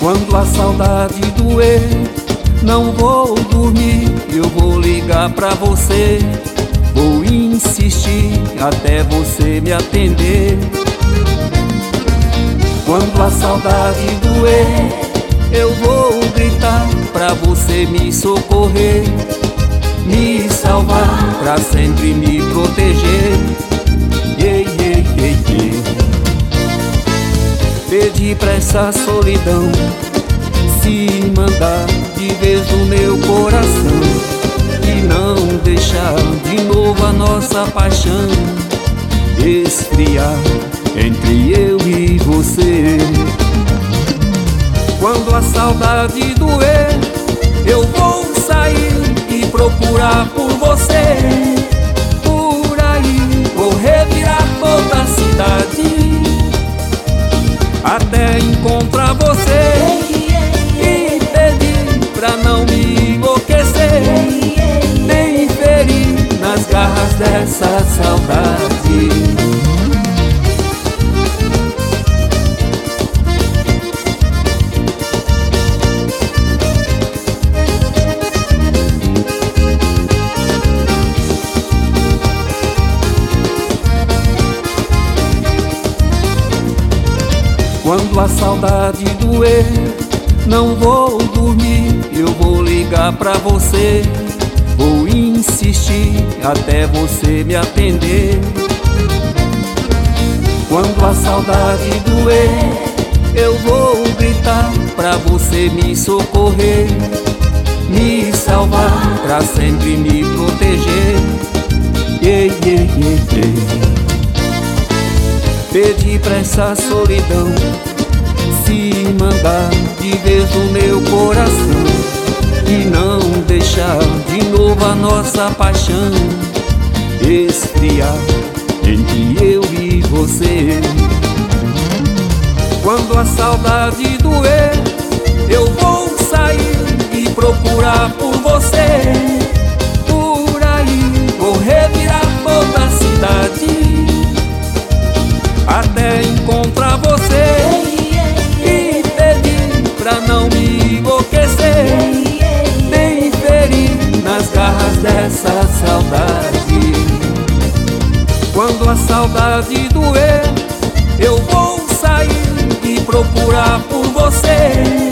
Quando a saudade doer, não vou dormir, eu vou ligar pra você. Vou insistir até você me atender. Quando a saudade doer, eu vou gritar pra você me socorrer, me salvar, pra sempre me proteger. Yeah, yeah, yeah, yeah. Pedi pra essa solidão se mandar de vez no meu coração e não deixar de novo a nossa paixão esfriar entre eu e você. Quando a saudade doer, eu vou sair e procurar por você. Por aí vou revirar toda a cidade até encontrar você e pedir pra não me enlouquecer, nem ferir nas garras dessa saudade. Quando a saudade doer, não vou dormir, eu vou ligar pra você. Vou insistir até você me atender. Quando a saudade doer, eu vou gritar pra você me socorrer, me salvar, pra sempre me proteger. Yeah, yeah, yeah, yeah. Pedi pra essa solidão se mandar de vez no meu coração e não deixar de novo a nossa paixão esfriar entre eu e você. Quando a saudade doer, eu vou sair e procurar por você. Por aí vou revirar toda a cidade até encontrar você e pedir pra não me enlouquecer, nem ferir nas garras dessa saudade. Quando a saudade doer, eu vou sair e procurar por você.